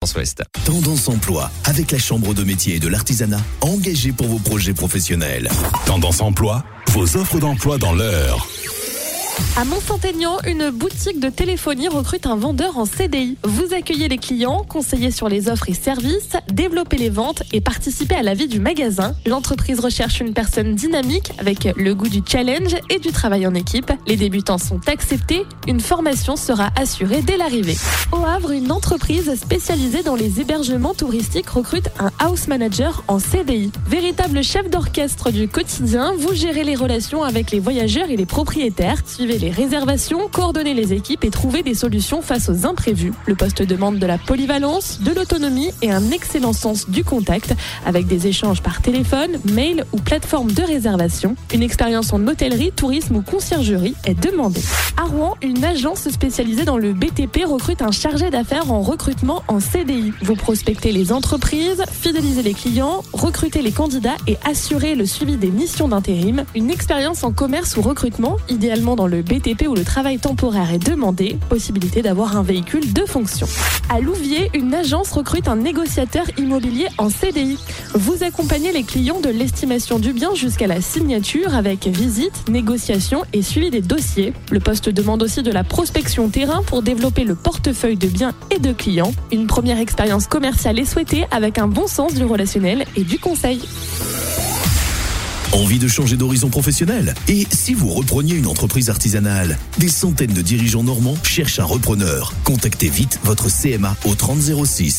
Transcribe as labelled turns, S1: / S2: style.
S1: Ouest.
S2: Tendance emploi, avec la Chambre de métier et de l'artisanat, engagée pour vos projets professionnels.
S3: Tendance emploi, vos offres d'emploi dans l'heure.
S4: À Mont-Saint-Aignan, une boutique de téléphonie recrute un vendeur en CDI. Vous accueillez les clients, conseillez sur les offres et services, développez les ventes et participez à la vie du magasin. L'entreprise recherche une personne dynamique avec le goût du challenge et du travail en équipe. Les débutants sont acceptés. Une formation sera assurée dès l'arrivée. Au Havre, une entreprise spécialisée dans les hébergements touristiques recrute un house manager en CDI. Véritable chef d'orchestre du quotidien, vous gérez les relations avec les voyageurs et les propriétaires. Suivez les réservations, coordonnez les équipes et trouvez des solutions face aux imprévus. Le poste demande de la polyvalence, de l'autonomie et un excellent sens du contact avec des échanges par téléphone, mail ou plateforme de réservation. Une expérience en hôtellerie, tourisme ou conciergerie est demandée. À Rouen, une agence spécialisée dans le BTP recrute un chargé d'affaires en recrutement en CDI. Vous prospectez les entreprises, fidélisez les clients, recrutez les candidats et assurez le suivi des missions d'intérim. Une expérience en commerce ou recrutement, idéalement dans le BTP où le travail temporaire est demandé, possibilité d'avoir un véhicule de fonction. À Louviers, une agence recrute un négociateur immobilier en CDI. Vous accompagnez les clients de l'estimation du bien jusqu'à la signature avec visite, négociation et suivi des dossiers. Le poste demande aussi de la prospection terrain pour développer le portefeuille de biens et de clients. Une première expérience commerciale est souhaitée avec un bon sens du relationnel et du conseil.
S2: Envie de changer d'horizon professionnel? Et si vous repreniez une entreprise artisanale? Des centaines de dirigeants normands cherchent un repreneur. Contactez vite votre CMA au 30 06.